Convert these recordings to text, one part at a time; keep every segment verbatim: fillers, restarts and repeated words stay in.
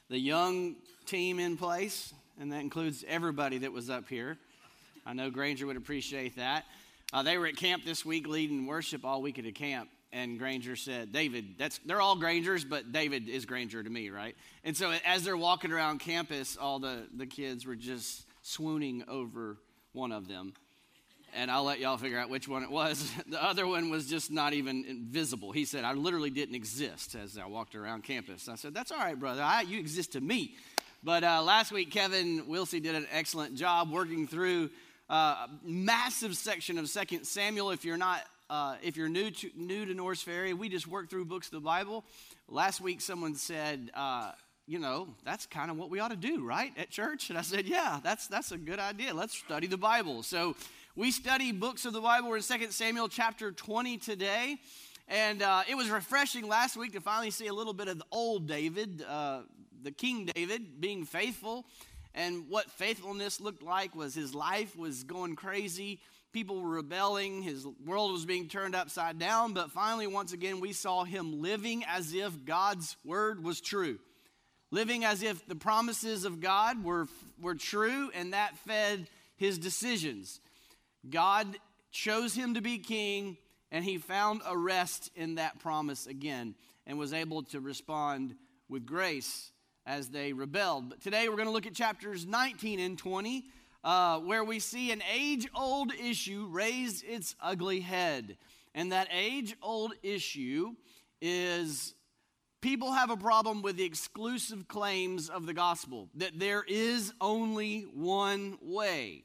the young team in place, and that includes everybody that was up here. I know Granger would appreciate that. Uh, they were at camp this week leading worship all week at a camp, and Granger said, David, that's they're all Grangers, but David is Granger to me, right? And so as they're walking around campus, all the, the kids were just swooning over one of them. And I'll let y'all figure out which one it was. The other one was just not even visible. He said, I literally didn't exist as I walked around campus. I said, that's all right, brother. I, you exist to me. But uh, last week, Kevin Wilsey did an excellent job working through uh, a massive section of Second Samuel. If you're not, uh, if you're new to, new to Norris Ferry, we just work through books of the Bible. Last week, someone said, uh, you know, that's kind of what we ought to do, right, at church? And I said, yeah, that's that's a good idea. Let's study the Bible. So we study books of the Bible. We're in Second Samuel chapter twenty today. And uh, it was refreshing last week to finally see a little bit of the old David, uh, the King David, being faithful. And what faithfulness looked like was his life was going crazy. People were rebelling. His world was being turned upside down. But finally, once again, we saw him living as if God's word was true. Living as if the promises of God were, were true, and that fed his decisions. God chose him to be king, and he found a rest in that promise again and was able to respond with grace as they rebelled. But today we're going to look at chapters nineteen and twenty, uh, where we see an age-old issue raise its ugly head. And that age-old issue is people have a problem with the exclusive claims of the gospel, that there is only one way.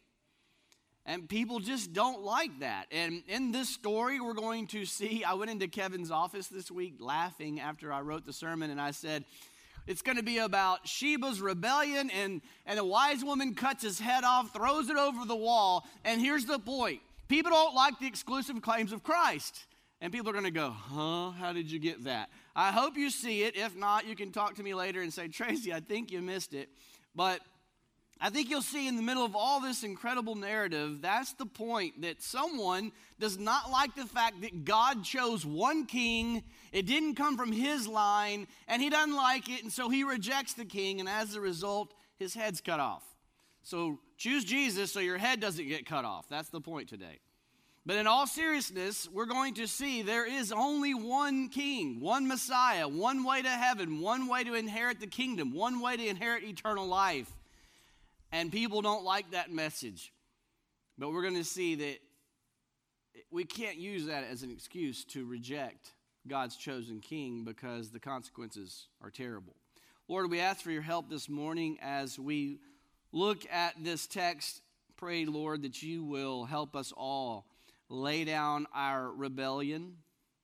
And people just don't like that. And in this story, we're going to see, I went into Kevin's office this week laughing after I wrote the sermon, and I said, it's going to be about Sheba's rebellion, and, and a wise woman cuts his head off, throws it over the wall, and here's the point. People don't like the exclusive claims of Christ. And people are going to go, huh, how did you get that? I hope you see it. If not, you can talk to me later and say, Tracy, I think you missed it. But I think you'll see in the middle of all this incredible narrative, that's the point, that someone does not like the fact that God chose one king, it didn't come from his line, and he doesn't like it, and so he rejects the king, and as a result, his head's cut off. So choose Jesus so your head doesn't get cut off. That's the point today. But in all seriousness, we're going to see there is only one king, one Messiah, one way to heaven, one way to inherit the kingdom, one way to inherit eternal life. And people don't like that message. But we're going to see that we can't use that as an excuse to reject God's chosen king because the consequences are terrible. Lord, we ask for your help this morning as we look at this text. Pray, Lord, that you will help us all lay down our rebellion,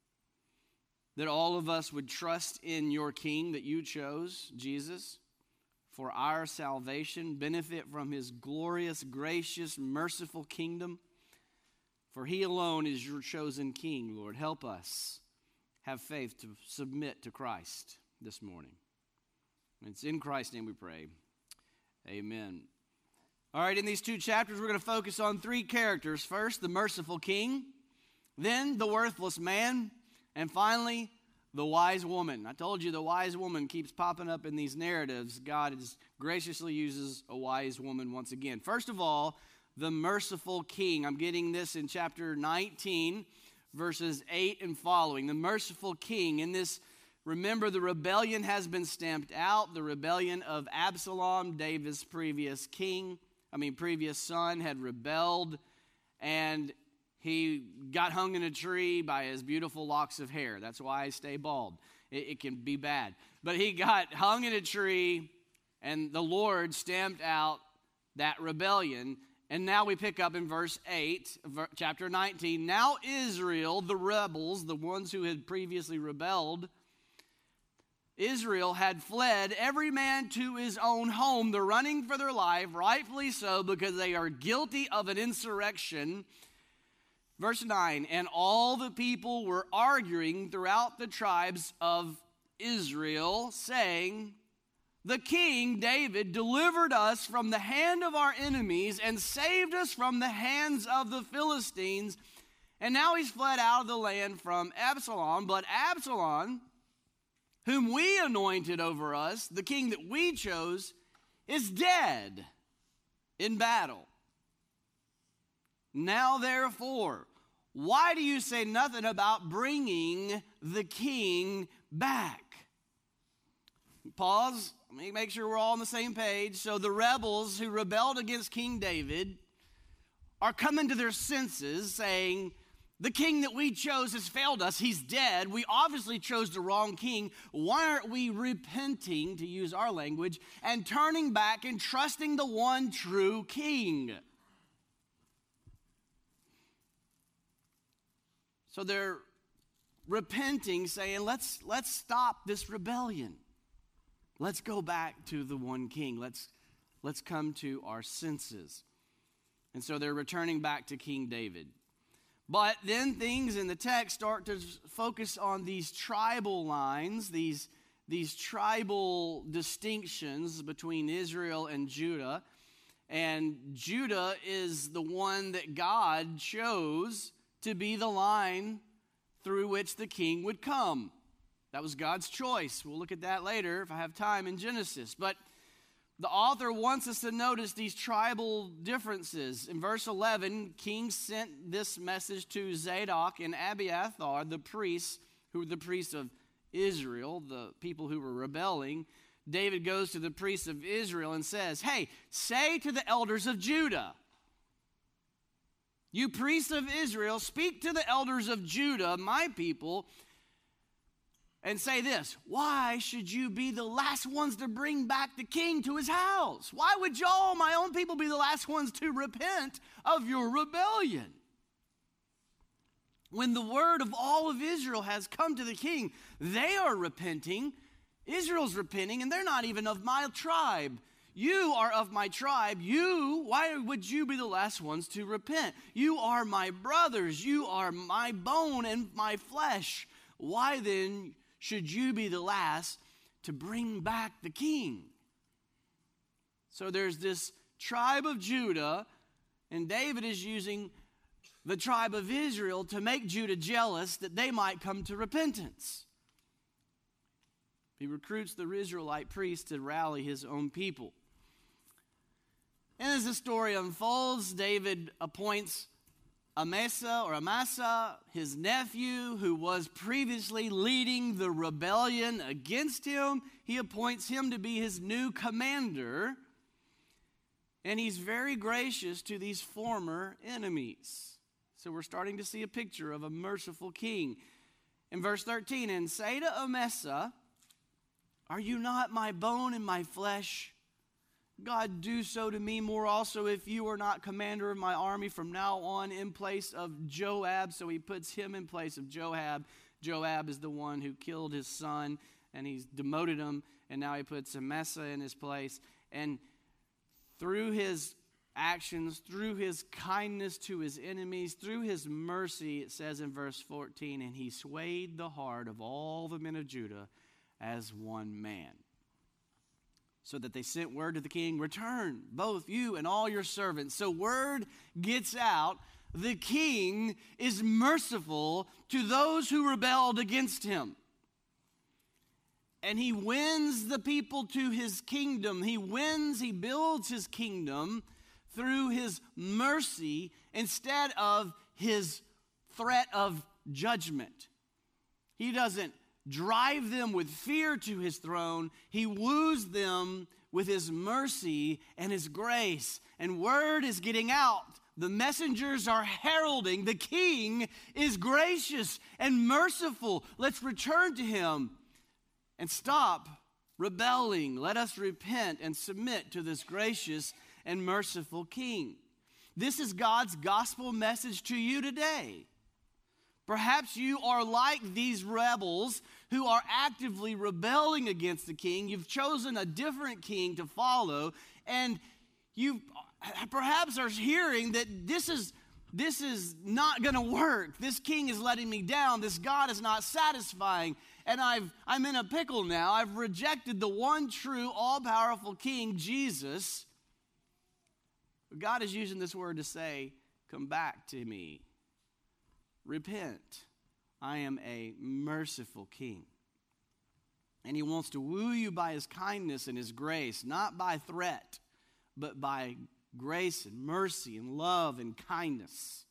that all of us would trust in your king that you chose, Jesus, for our salvation, benefit from his glorious, gracious, merciful kingdom. For he alone is your chosen king, Lord. Help us have faith to submit to Christ this morning. It's in Christ's name we pray. Amen. All right, in these two chapters, we're going to focus on three characters. First, the merciful king, then the worthless man, and finally, the wise woman. I told you the wise woman keeps popping up in these narratives. God is, graciously uses a wise woman once again. First of all, the merciful king. I'm getting this in chapter nineteen, verses eight and following. The merciful king. In this, remember, the rebellion has been stamped out. The rebellion of Absalom, David's previous king. I mean, previous son had rebelled, and he got hung in a tree by his beautiful locks of hair. That's why I stay bald. It, it can be bad. But he got hung in a tree, and the Lord stamped out that rebellion. And now we pick up in verse eight, chapter nineteen. Now Israel, the rebels, the ones who had previously rebelled, Israel had fled, every man to his own home. They're running for their life, rightfully so, because they are guilty of an insurrection. Verse nine, and all the people were arguing throughout the tribes of Israel, saying, the king, David, delivered us from the hand of our enemies and saved us from the hands of the Philistines. And now he's fled out of the land from Absalom. But Absalom, whom we anointed over us, the king that we chose, is dead in battle. Now therefore, why do you say nothing about bringing the king back? Pause. Let me make sure we're all on the same page. So the rebels who rebelled against King David are coming to their senses, saying, the king that we chose has failed us. He's dead. We obviously chose the wrong king. Why aren't we repenting, to use our language, and turning back and trusting the one true king? So they're repenting, saying, let's, let's stop this rebellion. Let's go back to the one king. Let's, let's come to our senses. And so they're returning back to King David. But then things in the text start to focus on these tribal lines, these, these tribal distinctions between Israel and Judah. And Judah is the one that God chose to be the line through which the king would come. That was God's choice. We'll look at that later if I have time in Genesis. But the author wants us to notice these tribal differences. In verse eleven, King sent this message to Zadok and Abiathar, the priests, who were the priests of Israel, the people who were rebelling. David goes to the priests of Israel and says, hey, say to the elders of Judah, you priests of Israel, speak to the elders of Judah, my people, and say this, why should you be the last ones to bring back the king to his house? Why would y'all, my own people, be the last ones to repent of your rebellion? When the word of all of Israel has come to the king, they are repenting, Israel's repenting, and they're not even of my tribe. You are of my tribe. You, why would you be the last ones to repent? You are my brothers. You are my bone and my flesh. Why then should you be the last to bring back the king? So there's this tribe of Judah, and David is using the tribe of Israel to make Judah jealous that they might come to repentance. He recruits the Israelite priest to rally his own people. And as the story unfolds, David appoints Amasa or Amasa, his nephew, who was previously leading the rebellion against him. He appoints him to be his new commander. And he's very gracious to these former enemies. So we're starting to see a picture of a merciful king. In verse thirteen, and say to Amasa, are you not my bone and my flesh? God, do so to me more also if you are not commander of my army from now on in place of Joab. So he puts him in place of Joab. Joab is the one who killed his son, and he's demoted him, and now he puts Amasa in his place. And through his actions, through his kindness to his enemies, through his mercy, it says in verse fourteen, and he swayed the heart of all the men of Judah as one man. So that they sent word to the king, return, both you and all your servants. So word gets out, the king is merciful to those who rebelled against him. And he wins the people to his kingdom. He wins, he builds his kingdom through his mercy instead of his threat of judgment. He doesn't drive them with fear to his throne. He woos them with his mercy and his grace. And word is getting out. The messengers are heralding. The king is gracious and merciful. Let's return to him and stop rebelling. Let us repent and submit to this gracious and merciful king. This is God's gospel message to you today. Perhaps you are like these rebels who are actively rebelling against the king. You've chosen a different king to follow, and you perhaps are hearing that this is, this is not going to work. This king is letting me down. This God is not satisfying, and I've, I'm in a pickle now. I've rejected the one true, all-powerful king, Jesus. God is using this word to say, come back to me. Repent. I am a merciful king. And he wants to woo you by his kindness and his grace, not by threat, but by grace and mercy and love and kindness.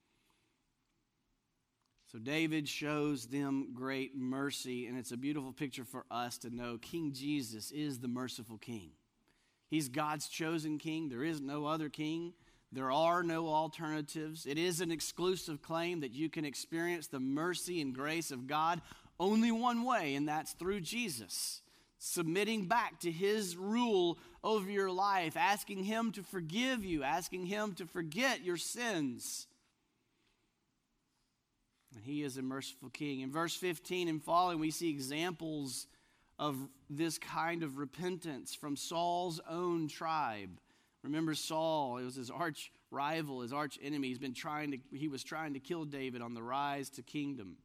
So David shows them great mercy, and it's a beautiful picture for us to know King Jesus is the merciful king. He's God's chosen king. There is no other king. There are no alternatives. It is an exclusive claim that you can experience the mercy and grace of God only one way, and that's through Jesus. Submitting back to his rule over your life, asking him to forgive you, asking him to forget your sins. And he is a merciful king. In verse fifteen and following, we see examples of this kind of repentance from Saul's own tribe. Remember Saul, it was his arch rival, his arch enemy. He's been trying to, he was trying to kill David on the rise to kingdom.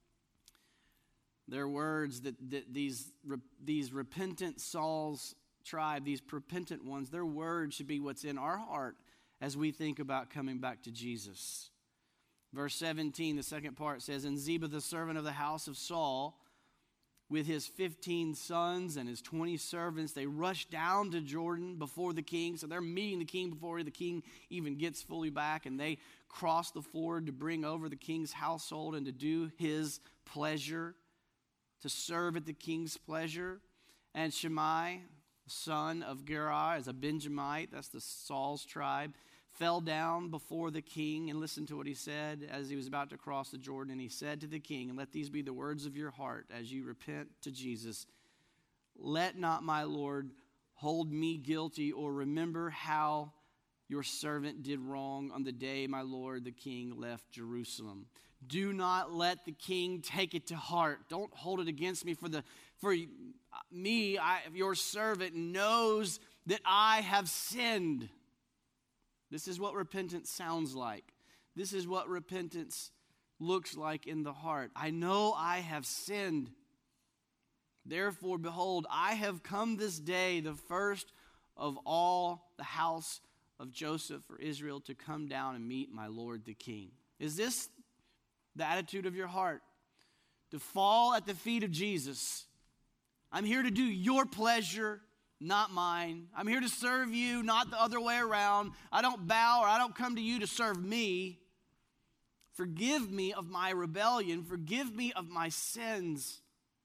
Their words that, that these, these repentant Saul's tribe, these repentant ones, their words should be what's in our heart as we think about coming back to Jesus. Verse seventeen, the second part says, And Ziba, the servant of the house of Saul, with his fifteen sons and his twenty servants, they rushed down to Jordan before the king. So they're meeting the king before the king even gets fully back. And they cross the ford to bring over the king's household and to do his pleasure, to serve at the king's pleasure. And Shimei, son of Gera, as a Benjamite, that's the Saul's tribe, fell down before the king, and listened to what he said as he was about to cross the Jordan. And he said to the king, and let these be the words of your heart as you repent to Jesus, let not my Lord hold me guilty, or remember how your servant did wrong on the day my Lord the king left Jerusalem. Do not let the king take it to heart. Don't hold it against me, for the for me, I, your servant, knows that I have sinned. This is what repentance sounds like. This is what repentance looks like in the heart. I know I have sinned. Therefore, behold, I have come this day, the first of all the house of Joseph or Israel, to come down and meet my Lord the king. Is this the attitude of your heart? To fall at the feet of Jesus. I'm here to do your pleasure, not mine. I'm here to serve you, not the other way around. I don't bow, or I don't come to you to serve me. Forgive me of my rebellion. Forgive me of my sins.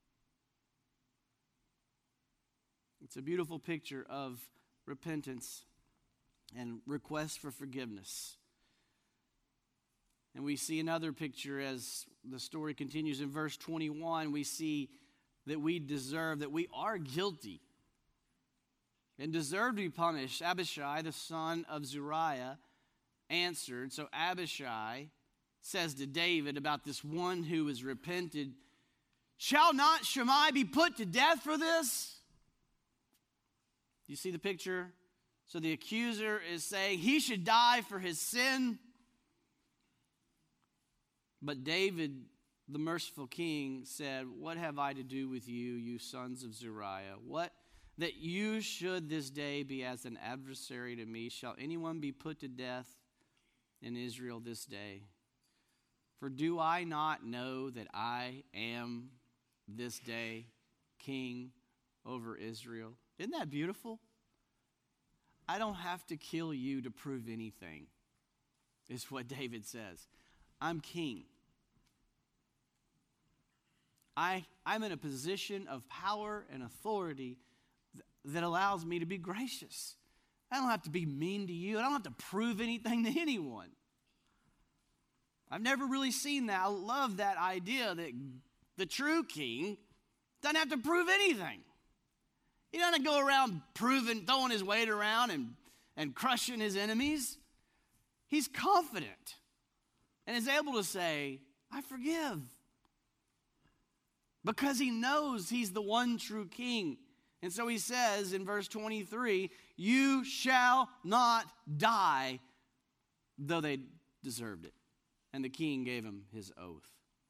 It's a beautiful picture of repentance and request for forgiveness. And we see another picture as the story continues in verse twenty-one. We see that we deserve, that we are guilty and deserve to be punished. Abishai, the son of Zeruiah, answered. So Abishai says to David about this one who has repented, shall not Shimei be put to death for this? Do you see the picture? So the accuser is saying he should die for his sin. But David, the merciful king, said, what have I to do with you, you sons of Zeruiah? What that you should this day be as an adversary to me? Shall anyone be put to death in Israel this day? For do I not know that I am this day king over Israel? Isn't that beautiful? I don't have to kill you to prove anything, is what David says. I'm king. I, I'm in a position of power and authority th- that allows me to be gracious. I don't have to be mean to you. I don't have to prove anything to anyone. I've never really seen that. I love that idea that the true king doesn't have to prove anything. He doesn't go around proving, throwing his weight around and, and crushing his enemies. He's confident and is able to say, I forgive. Because he knows he's the one true king. And so he says in verse twenty-three, you shall not die, though they deserved it. And the king gave him his oath.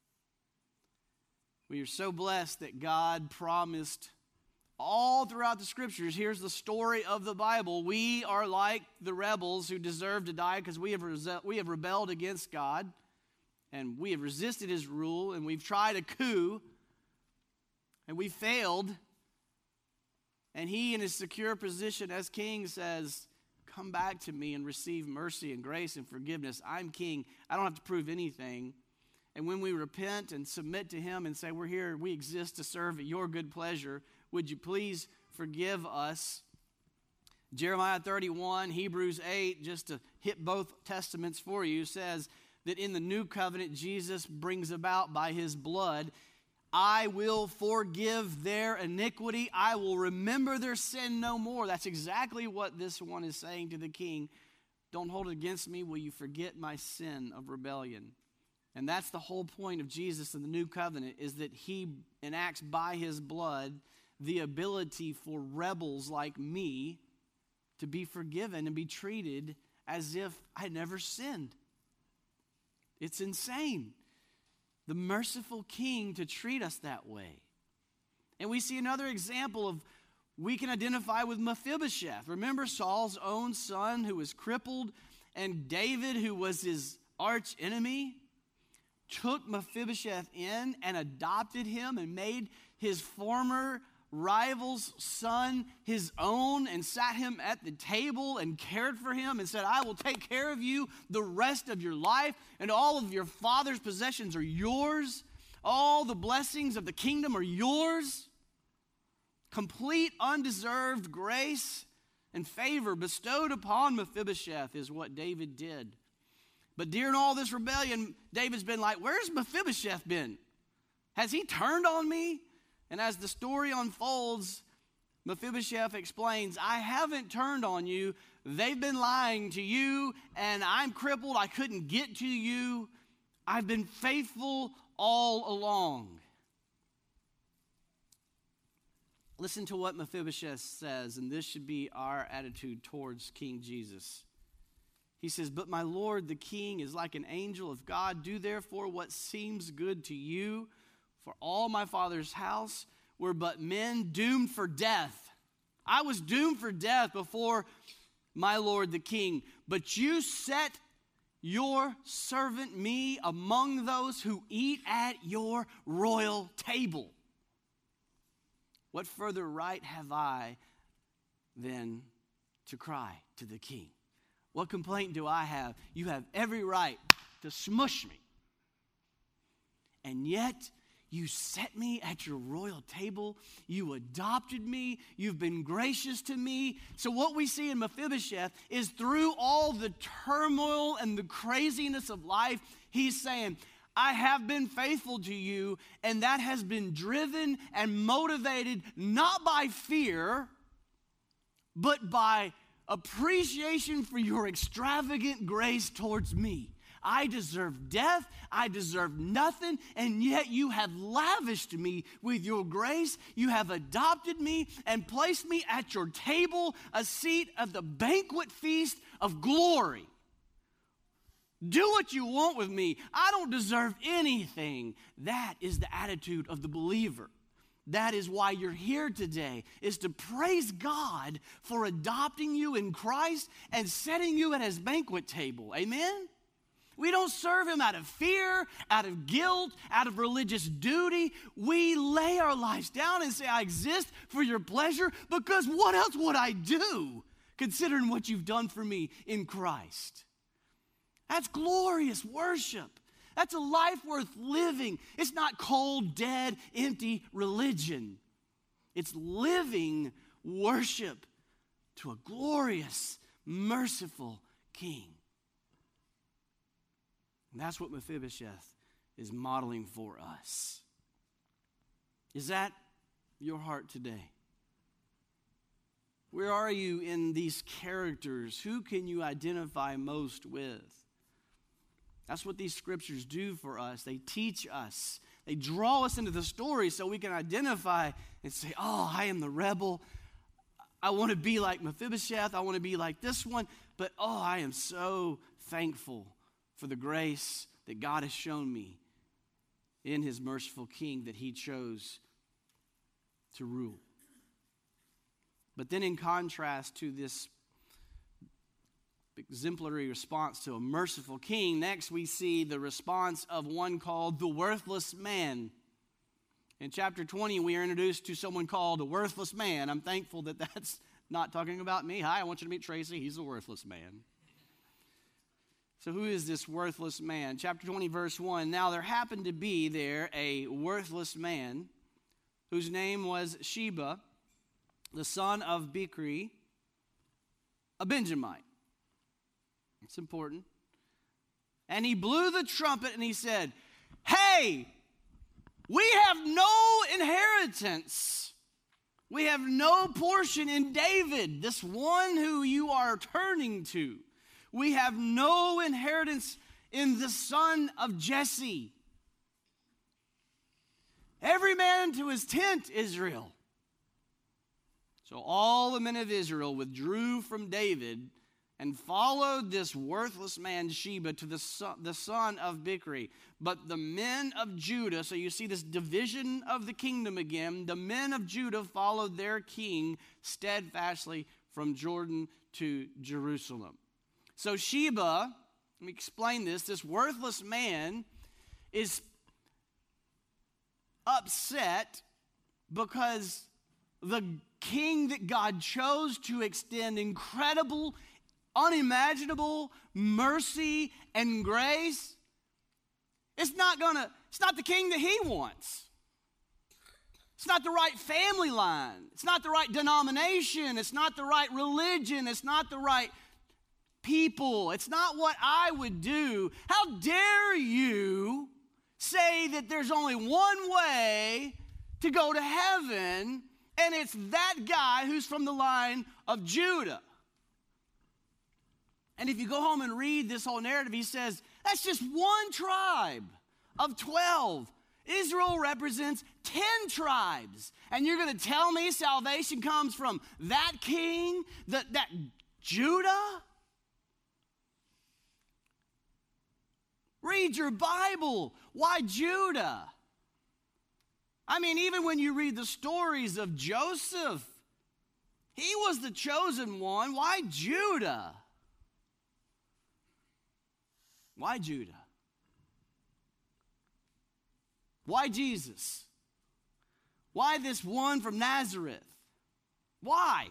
We are so blessed that God promised all throughout the scriptures. Here's the story of the Bible. We are like the rebels who deserve to die because we have rese- we have rebelled against God, and we have resisted his rule, and we've tried a coup. And we failed. And he, in his secure position as king, says, come back to me and receive mercy and grace and forgiveness. I'm king. I don't have to prove anything. And when we repent and submit to him and say, we're here, we exist to serve at your good pleasure, would you please forgive us? Jeremiah thirty-one, Hebrews eight, just to hit both testaments for you, says that in the new covenant, Jesus brings about by his blood, I will forgive their iniquity. I will remember their sin no more. That's exactly what this one is saying to the king. Don't hold it against me. Will you forget my sin of rebellion? And that's the whole point of Jesus in the new covenant, is that he enacts by his blood the ability for rebels like me to be forgiven and be treated as if I never sinned. It's insane. The merciful king to treat us that way. And we see another example of, we can identify with Mephibosheth. Remember Saul's own son who was crippled, and David, who was his arch enemy, took Mephibosheth in and adopted him and made his former rival's son his own and sat him at the table and cared for him and said, I will take care of you the rest of your life, and all of your father's possessions are yours. All the blessings of the kingdom are yours. Complete undeserved grace and favor bestowed upon Mephibosheth is what David did. But during all this rebellion, David's been like, where's Mephibosheth been? Has he turned on me? And as the story unfolds, Mephibosheth explains, I haven't turned on you. They've been lying to you, and I'm crippled. I couldn't get to you. I've been faithful all along. Listen to what Mephibosheth says, and this should be our attitude towards King Jesus. He says, but my Lord, the king, is like an angel of God. Do therefore what seems good to you. For all my father's house were but men doomed for death. I was doomed for death before my Lord the king. But you set your servant me among those who eat at your royal table. What further right have I than to cry to the king? What complaint do I have? You have every right to smush me. And yet, you set me at your royal table. You adopted me. You've been gracious to me. So what we see in Mephibosheth is, through all the turmoil and the craziness of life, he's saying, I have been faithful to you, and that has been driven and motivated not by fear, but by appreciation for your extravagant grace towards me. I deserve death, I deserve nothing, and yet you have lavished me with your grace. You have adopted me and placed me at your table, a seat of the banquet feast of glory. Do what you want with me. I don't deserve anything. That is the attitude of the believer. That is why you're here today, is to praise God for adopting you in Christ and setting you at his banquet table. Amen? We don't serve him out of fear, out of guilt, out of religious duty. We lay our lives down and say, I exist for your pleasure, because what else would I do considering what you've done for me in Christ? That's glorious worship. That's a life worth living. It's not cold, dead, empty religion. It's living worship to a glorious, merciful King. And that's what Mephibosheth is modeling for us. Is that your heart today? Where are you in these characters? Who can you identify most with? That's what these scriptures do for us. They teach us. They draw us into the story so we can identify and say, oh, I am the rebel. I want to be like Mephibosheth. I want to be like this one. But, oh, I am so thankful for the grace that God has shown me in his merciful King that he chose to rule. But then, in contrast to this exemplary response to a merciful king, next we see the response of one called the worthless man. In chapter twenty, we are introduced to someone called a worthless man. I'm thankful that that's not talking about me. Hi, I want you to meet Tracy. He's a worthless man. So who is this worthless man? Chapter twenty, verse one. Now there happened to be there a worthless man whose name was Sheba, the son of Bichri, a Benjamite. It's important. And he blew the trumpet and he said, hey, we have no inheritance. We have no portion in David, this one who you are turning to. We have no inheritance in the son of Jesse. Every man to his tent, Israel. So all the men of Israel withdrew from David and followed this worthless man Sheba to the son, the son of Bichri. But the men of Judah, so you see this division of the kingdom again, the men of Judah followed their king steadfastly from Jordan to Jerusalem. So Sheba, let me explain this, this worthless man is upset because the king that God chose to extend incredible, unimaginable mercy and grace, it's not gonna, it's not the king that he wants. It's not the right family line. It's not the right denomination. It's not the right religion. It's not the right people. It's not what I would do. How dare you say that there's only one way to go to heaven, and it's that guy who's from the line of Judah. And if you go home and read this whole narrative, he says, that's just one tribe of twelve. Israel represents ten tribes. And you're going to tell me salvation comes from that king, that, that Judah? Read your Bible. Why Judah? I mean, even when you read the stories of Joseph, he was the chosen one. Why Judah? Why Judah? Why Jesus? Why this one from Nazareth? Why?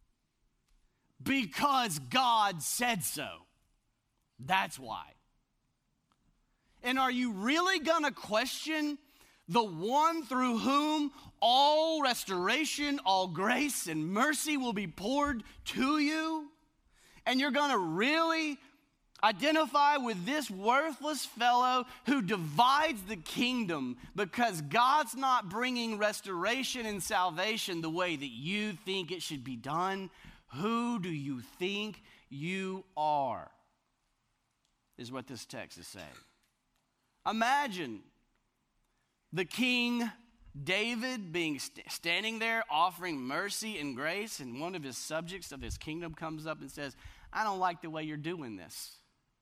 Because God said so. That's why. And are you really going to question the one through whom all restoration, all grace, and mercy will be poured to you? And you're going to really identify with this worthless fellow who divides the kingdom because God's not bringing restoration and salvation the way that you think it should be done? Who do you think you are? Is what this text is saying. Imagine the King David being st- standing there offering mercy and grace, and one of his subjects of his kingdom comes up and says, I don't like the way you're doing this.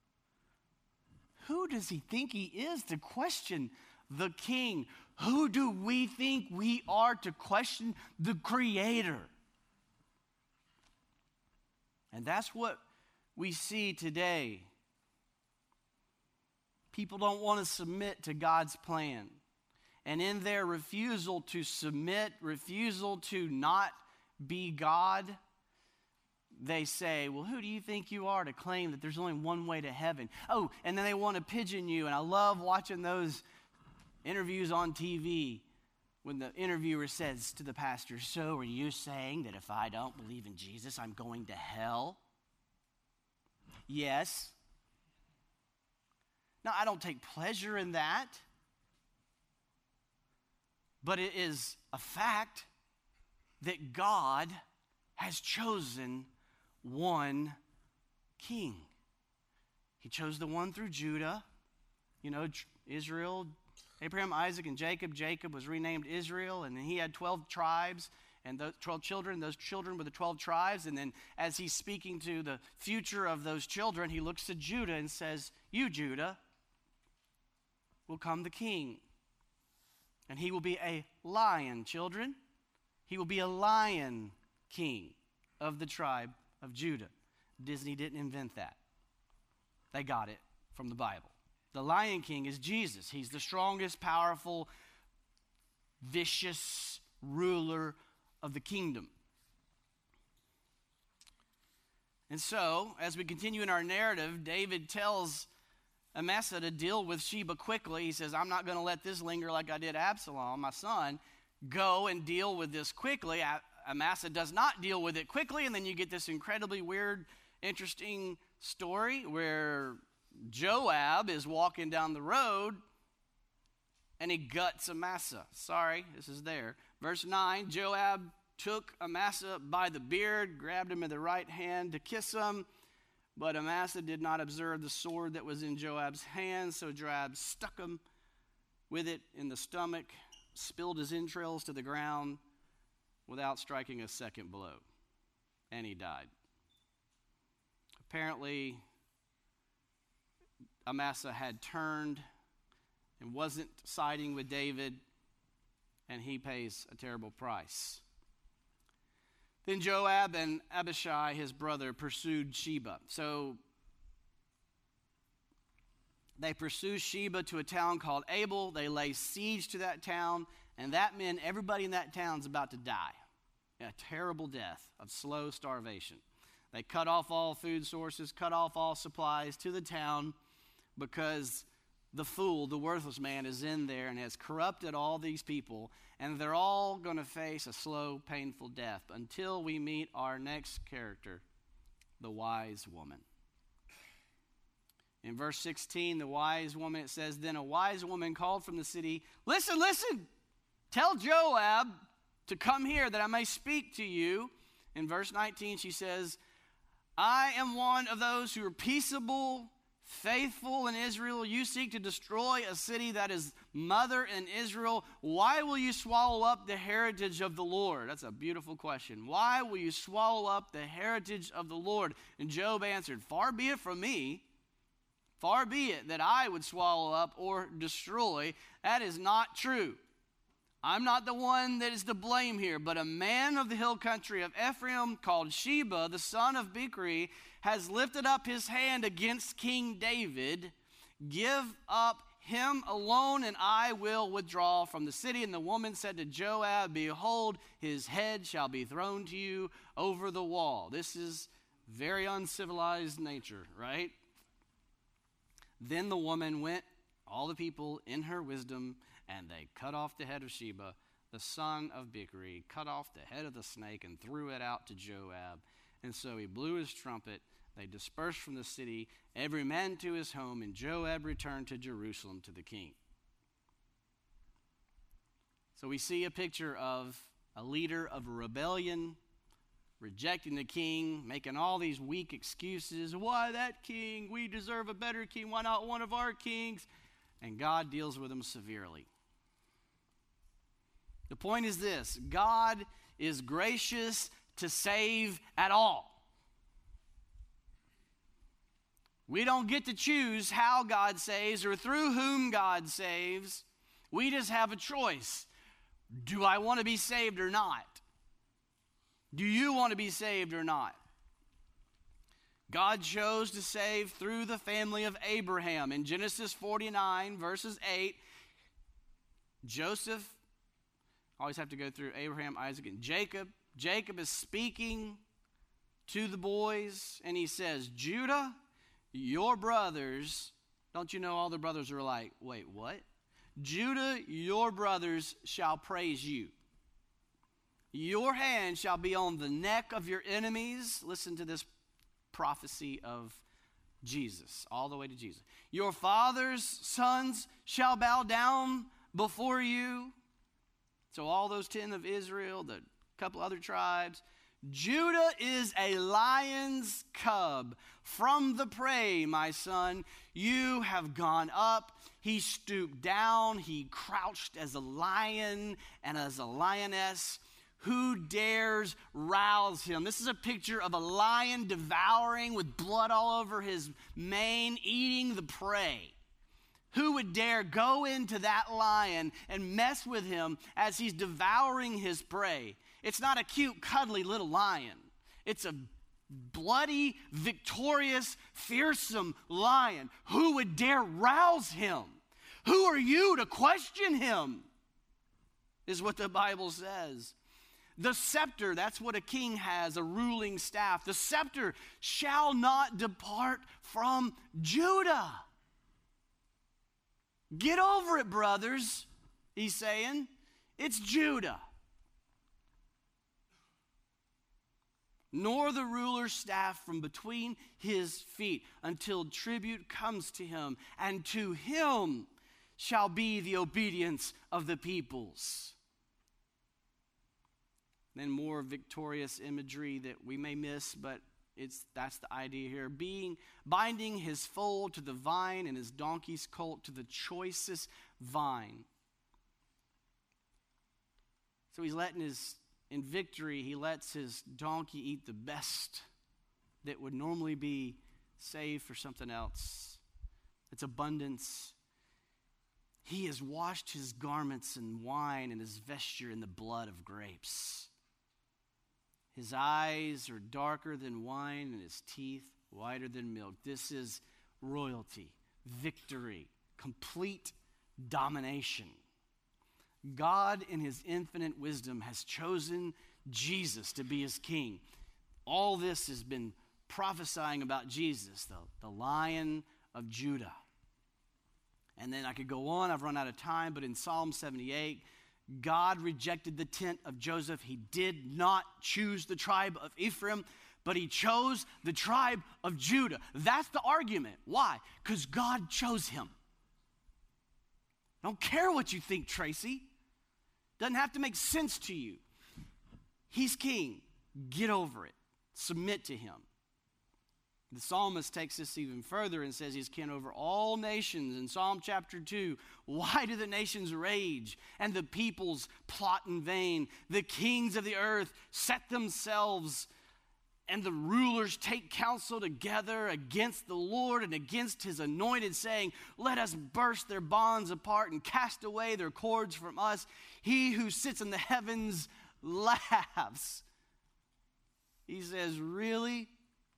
Who does he think he is to question the king? Who do we think we are to question the Creator? And that's what we see today. People don't want to submit to God's plan. And in their refusal to submit, refusal to not be God, they say, well, who do you think you are to claim that there's only one way to heaven? Oh, and then they want to pigeon you. And I love watching those interviews on T V when the interviewer says to the pastor, so are you saying that if I don't believe in Jesus, I'm going to hell? Yes. Now, I don't take pleasure in that, but it is a fact that God has chosen one king. He chose the one through Judah, you know, Israel, Abraham, Isaac, and Jacob. Jacob was renamed Israel, and then he had twelve tribes and those twelve children. Those children were the twelve tribes, and then as he's speaking to the future of those children, he looks to Judah and says, you, Judah, will come the king, and he will be a lion, children. He will be a lion king of the tribe of Judah. Disney didn't invent that. They got it from the Bible. The Lion King is Jesus. He's the strongest, powerful, vicious ruler of the kingdom. And so, as we continue in our narrative, David tells Amasa to deal with Sheba quickly. He says, I'm not going to let this linger like I did Absalom, my son. Go and deal with this quickly. Amasa does not deal with it quickly, and then you get this incredibly weird, interesting story where Joab is walking down the road and he guts Amasa. Sorry, this is there. Verse nine, Joab took Amasa by the beard, grabbed him in the right hand to kiss him, but Amasa did not observe the sword that was in Joab's hand, so Joab stuck him with it in the stomach, spilled his entrails to the ground without striking a second blow, and he died. Apparently, Amasa had turned and wasn't siding with David, and he pays a terrible price. Then Joab and Abishai, his brother, pursued Sheba. So they pursue Sheba to a town called Abel. They lay siege to that town, and that meant everybody in that town's about to die. A terrible death of slow starvation. They cut off all food sources, cut off all supplies to the town because the fool, the worthless man, is in there and has corrupted all these people, and they're all going to face a slow, painful death until we meet our next character, the wise woman. In verse sixteen, the wise woman, it says, then a wise woman called from the city, listen, listen, tell Joab to come here that I may speak to you. In verse nineteen, she says, I am one of those who are peaceable, faithful in Israel. You seek to destroy a city that is mother in Israel. Why will you swallow up the heritage of the Lord? That's a beautiful question. Why will you swallow up the heritage of the Lord? And Job answered, far be it from me, far be it that I would swallow up or destroy. That is not true. I'm not the one that is to blame here, but a man of the hill country of Ephraim called Sheba, the son of Bichri, has lifted up his hand against King David. Give up him alone, and I will withdraw from the city. And the woman said to Joab, behold, his head shall be thrown to you over the wall. This is very uncivilized nature, right? Then the woman went, all the people in her wisdom, and they cut off the head of Sheba, the son of Bichri, cut off the head of the snake and threw it out to Joab. And so he blew his trumpet. They dispersed from the city, every man to his home, and Joab returned to Jerusalem to the king. So we see a picture of a leader of a rebellion, rejecting the king, making all these weak excuses. Why that king? We deserve a better king. Why not one of our kings? And God deals with him severely. The point is this: God is gracious to save at all. We don't get to choose how God saves or through whom God saves. We just have a choice. Do I want to be saved or not? Do you want to be saved or not? God chose to save through the family of Abraham. In Genesis forty-nine, verses eight, Joseph, always have to go through Abraham, Isaac, and Jacob. Jacob is speaking to the boys, and he says, Judah, your brothers, don't you know all the brothers are like, wait, what? Judah, your brothers shall praise you. Your hand shall be on the neck of your enemies. Listen to this prophecy of Jesus, all the way to Jesus. Your father's sons shall bow down before you. So all those ten of Israel, the couple other tribes. Judah is a lion's cub. From the prey, my son, you have gone up. He stooped down. He crouched as a lion and as a lioness. Who dares rouse him? This is a picture of a lion devouring with blood all over his mane, eating the prey. Who would dare go into that lion and mess with him as he's devouring his prey? It's not a cute, cuddly little lion. It's a bloody, victorious, fearsome lion. Who would dare rouse him? Who are you to question him? is what the Bible says. The scepter, that's what a king has, a ruling staff. The scepter shall not depart from Judah. Get over it, brothers, he's saying. It's Judah. Nor the ruler's staff from between his feet, until tribute comes to him, and to him shall be the obedience of the peoples. Then more victorious imagery that we may miss, but it's that's the idea here. Being binding his foal to the vine and his donkey's colt to the choicest vine. So he's letting his, in victory, he lets his donkey eat the best that would normally be saved for something else. It's abundance. He has washed his garments in wine and his vesture in the blood of grapes. His eyes are darker than wine and his teeth whiter than milk. This is royalty, victory, complete domination. God, in his infinite wisdom, has chosen Jesus to be his king. All this has been prophesying about Jesus, the, the Lion of Judah. And then I could go on. I've run out of time, but in Psalm seventy-eight, God rejected the tent of Joseph. He did not choose the tribe of Ephraim, but he chose the tribe of Judah. That's the argument. Why? Because God chose him. I don't care what you think, Tracy. Doesn't have to make sense to you. He's king. Get over it. Submit to him. The psalmist takes this even further and says he's king over all nations. In Psalm chapter two, why do the nations rage and the peoples plot in vain? The kings of the earth set themselves, and the rulers take counsel together against the Lord and against his anointed, saying, let us burst their bonds apart and cast away their cords from us. He who sits in the heavens laughs. He says, really?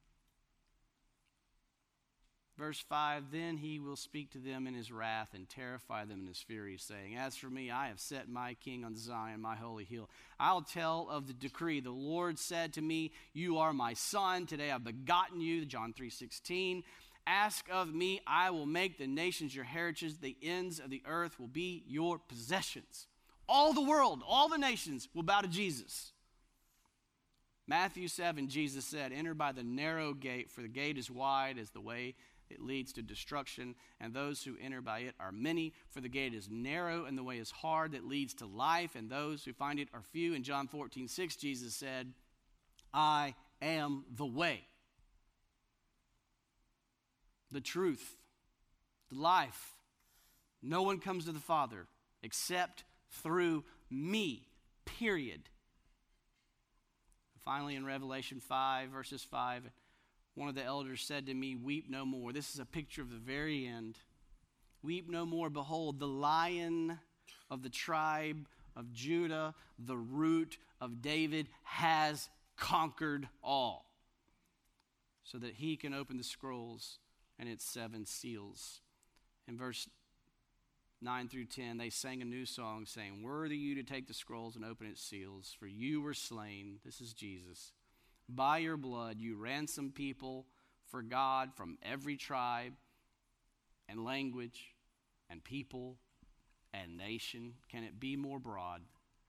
Verse five, then he will speak to them in his wrath and terrify them in his fury, saying, as for me, I have set my king on Zion, my holy hill. I'll tell of the decree. The Lord said to me, you are my son. Today I've begotten you. John three sixteen. Ask of me, I will make the nations your heritage. The ends of the earth will be your possessions. All the world, all the nations will bow to Jesus. Matthew seven, Jesus said, enter by the narrow gate, for the gate is wide as the way it leads to destruction, and those who enter by it are many. For the gate is narrow, and the way is hard that leads to life, and those who find it are few. In John fourteen six, Jesus said, I am the way, the truth, the life. No one comes to the Father except through me, period. Finally, in Revelation five, verses five, one of the elders said to me, weep no more. This is a picture of the very end. Weep no more. Behold, the Lion of the tribe of Judah, the root of David, has conquered all, so that he can open the scrolls and its seven seals. In verse nine through ten, they sang a new song, saying, worthy you to take the scrolls and open its seals, for you were slain. This is Jesus. By your blood you ransomed people for God from every tribe and language and people and nation. Can it be more broad?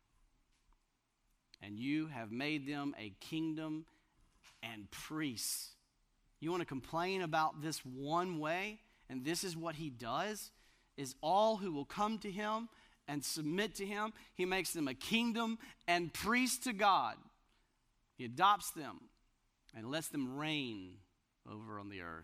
And you have made them a kingdom and priests. You want to complain about this one way, and this is what he does, is all who will come to him and submit to him, he makes them a kingdom and priests to God. He adopts them and lets them reign over on the earth.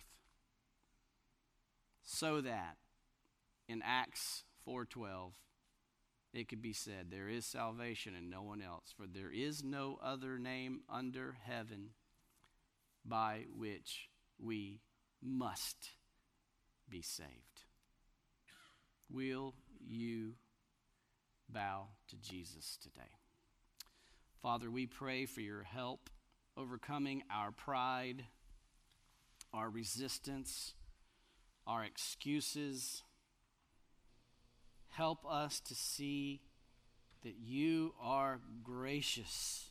So that in Acts four twelve, it could be said, there is salvation in no one else, for there is no other name under heaven by which we must be saved. Will you bow to Jesus today? Father, we pray for your help overcoming our pride, our resistance, our excuses. Help us to see that you are gracious.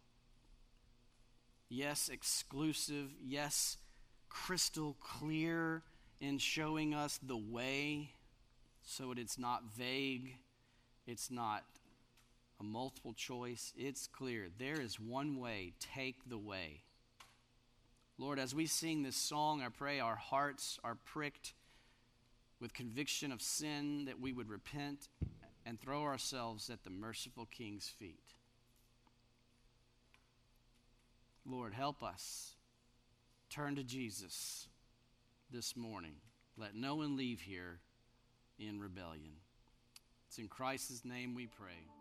Yes, exclusive. Yes, crystal clear in showing us the way so that it's not vague. It's not a multiple choice. It's clear. There is one way. Take the way. Lord, as we sing this song, I pray our hearts are pricked with conviction of sin, that we would repent and throw ourselves at the merciful King's feet. Lord, help us turn to Jesus this morning. Let no one leave here in rebellion. It's in Christ's name we pray.